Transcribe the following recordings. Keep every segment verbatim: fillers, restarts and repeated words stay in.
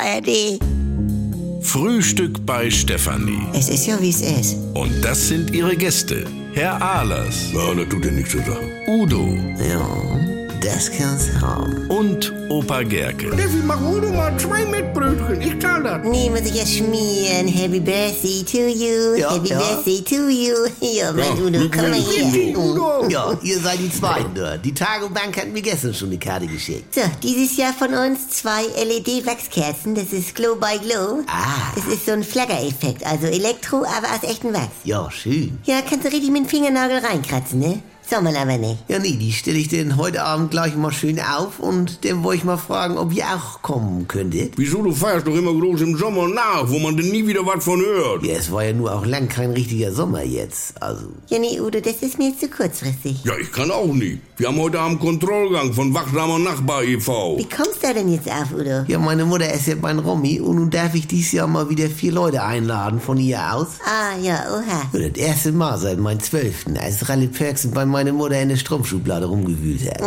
A R D. Frühstück bei Stefanie. Es ist ja, wie es ist. Und das sind ihre Gäste. Herr Ahlers. Ja, das tut ja nichts zur Sache. Udo. Ja, das kann's haben. Und Opa Gerke. Steffi, mach Udo mal zwei Mettbrötchen. Ich zahl das. Nee, muss ich ja schmieren. Happy Birthday to you. Ja, Happy ja. Birthday to you. Ja, mein Ja, Udo, komm mal her. Udo. Ja, ihr seid die Zweiten. da. Die Tagebank hat mir gestern schon eine Karte geschickt. So, dieses Jahr von uns zwei L E D-Wachskerzen. Das ist Glow by Glow. Ah. Das ist so ein Flaggereffekt. Also Elektro, aber aus echtem Wachs. Ja, schön. Ja, kannst du richtig mit dem Fingernagel reinkratzen, ne? Soll man aber nicht. Ja, nee, die stelle ich denn heute Abend gleich mal schön auf und dann wollte ich mal fragen, ob ihr auch kommen könntet. Wieso, du feierst doch immer groß im Sommer nach, wo man denn nie wieder was von hört. Ja, es war ja nur auch lang kein richtiger Sommer jetzt, also. Ja, nee, Udo, das ist mir zu kurzfristig. Ja, ich kann auch nie. Wir haben heute Abend Kontrollgang von Wachsamer Nachbar e V Wie kommst du denn jetzt auf, Udo? Ja, meine Mutter ist ja beim Romy und nun darf ich dieses Jahr mal wieder vier Leute einladen von ihr aus. Ah, ja, oha. Ja, das erste Mal seit meinem Zwölften, als Rally Perksen bei meiner Mutter in der Strumpfschublade rumgewühlt hat.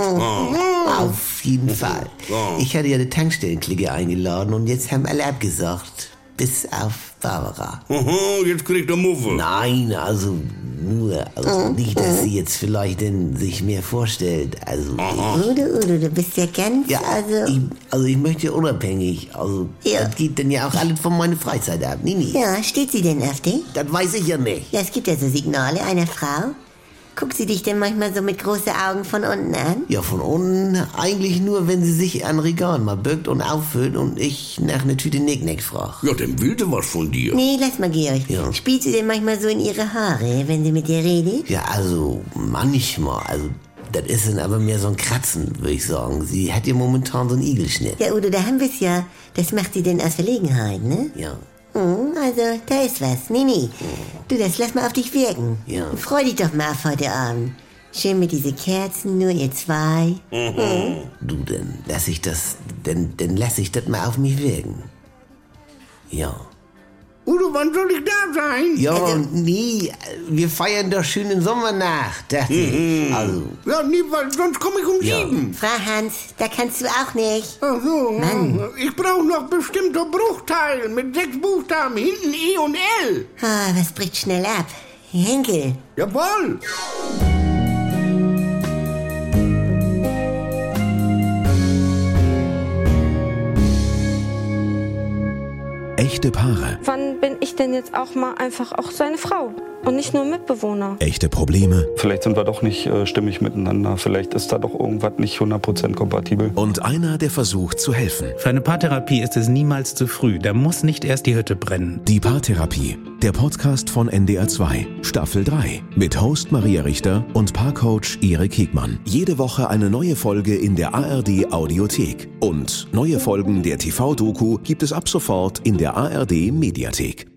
Auf jeden Fall. Oh. Ich hatte ja die Tankstellenklicke eingeladen und jetzt haben alle abgesagt. Bis auf Barbara. Aha, jetzt kriegt er Muffe. Nein, also nur, also nicht, dass sie jetzt vielleicht denn sich mehr vorstellt. Also, Udo, Udo, du bist ja ganz, ja, also... ich, also ich möchte ja unabhängig. Also, Ja. das geht dann ja auch alles von meiner Freizeit ab. Nee, nee. Ja, steht sie denn auf dich? Das weiß ich ja nicht. Ja, es gibt ja so Signale einer Frau. Guckt sie dich denn manchmal so mit großen Augen von unten an? Ja, von unten eigentlich nur, wenn sie sich an Regal mal bückt und auffüllt und ich nach einer Tüte Nicknack frage. Ja, dann will sie was von dir. Nee, lass mal, Georg. Ja. Spielt sie denn manchmal so in ihre Haare, wenn sie mit dir redet? Ja, also manchmal, also das ist dann aber mehr so ein Kratzen, würde ich sagen. Sie hat ja momentan so einen Igelschnitt. Ja, Udo, da haben wir's ja. Das macht sie denn aus Verlegenheit, ne? Ja. Hm, also, da ist was. Nee, nee. Du, das lass mal auf dich wirken. Ja. Freu dich doch mal auf heute Abend. Schön mit diese Kerzen, nur ihr zwei. Du, dann lass ich das, dann, dann lass ich das mal auf mich wirken. Ja. Udo, wann soll ich da sein? Ja, nee, wir feiern doch schön den Sommer nach, dachte ich. Also, Ja, nie, weil sonst komme ich um Ja. sieben. Frau Hans, da kannst du auch nicht. Ach so. Mann. Ich brauche noch bestimmte Bruchteile mit sechs Buchstaben, hinten E und L. Ah, was bricht schnell ab? Henkel. Jawohl. Echte Paare, Wann bin ich denn jetzt auch mal einfach auch seine Frau und nicht nur Mitbewohner? echte Probleme Vielleicht sind wir doch nicht äh, stimmig miteinander. Vielleicht ist da doch irgendwas nicht hundert Prozent kompatibel. und einer, der versucht zu helfen. Für eine Paartherapie ist es niemals zu früh. Da muss nicht erst die Hütte brennen. Die Paartherapie, der Podcast von N D R zwei, Staffel drei, mit Host Maria Richter und Paarcoach Erik Hegmann. Jede Woche eine neue Folge in der A R D Audiothek. Und neue Folgen der T V-Doku gibt es ab sofort in der A R D Mediathek.